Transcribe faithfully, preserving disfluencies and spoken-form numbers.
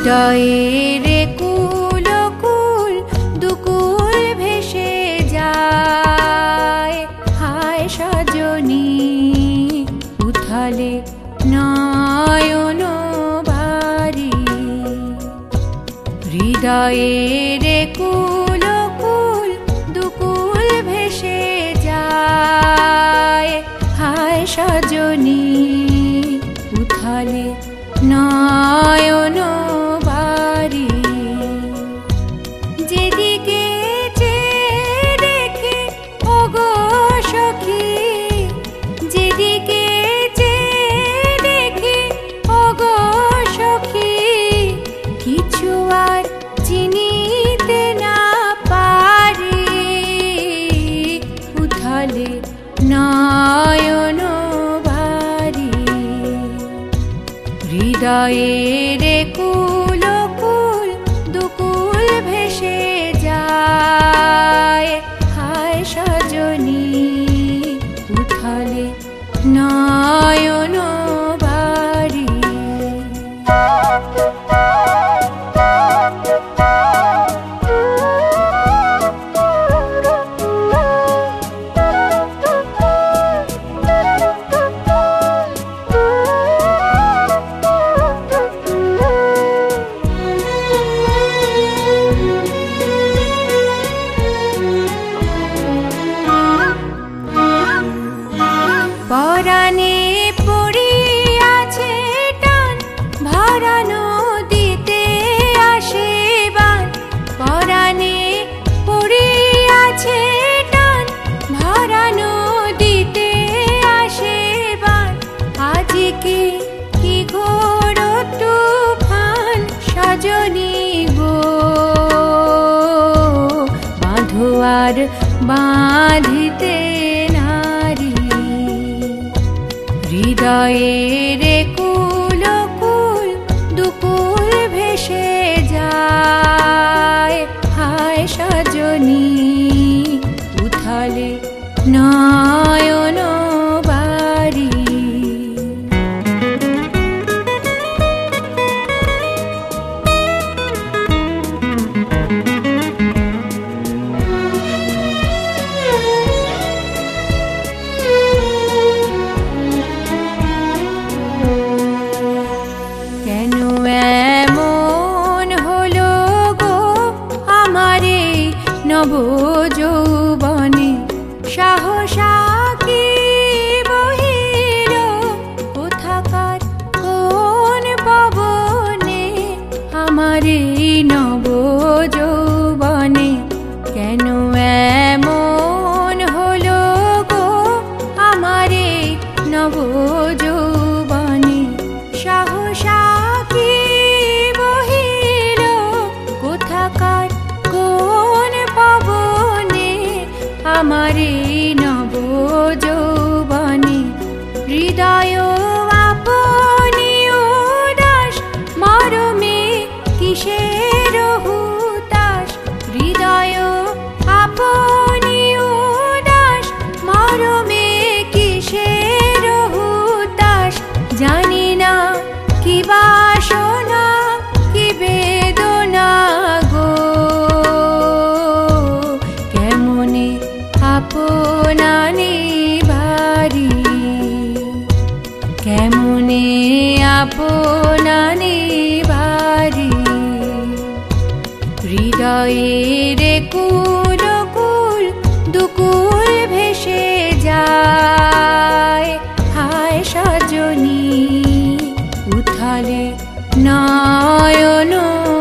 হৃদয়ের কুল কুল দুকুল ভেসে যায়, হায় সজনী উথালে নয়ন ভারী। হৃদয়ের কুল কুল দুকুল ভেসে যায়, হায় সজনী উথালে নয়ন ভারী। যেদিকে চেয়ে দেখি ওগো সখী, যেদিকে চেয়ে দেখি ওগো সখী, কিছু আর চিনিতে না পারি, উথালে নয়ন ভারী। হৃদয়ের কুল কুল দুকুল ভেসে যায়, হায় সজনী উথালে নয়ন ভারী। পরাণে পড়িয়াছে টান, ভরা নদীতে আসে বান। পরাণে পড়িয়াছে টান, ভরা নদীতে আসে বান। আজকে কি ঘোর তুফান সজনী গো, বাঁধো আর বাঁধিতে নারী। হৃদয়ের কুল কুল দুকুল ভেসে যায়, হায় সজনী উথালে নয়ন ভারী। কেন এমন হলো গো আমারে নব যৌবনে, সাহসা কি বহিল কোথাকার কোন পবনে, আমারে নব যৌবনে। কেন এমন হলো গো আমারে নব যৌবনে, সাহসা কি বহিল কোথাকার কোন পবনে, আমারে নব যৌবনে। হৃদয় আপনি উদাস মরমে কিসের হুতাশ, হৃদয় আপনি উদাস মরমে কিসের হুতাশ। জানি না কি বাসনা কি বেদনা গো, কেমনে আপনানে ভারী, কেমনে আপনানে ভারী। হৃদয়ের কুল কুল দুকুল ভেসে যায়, হায় সজনী উথালে নয়ন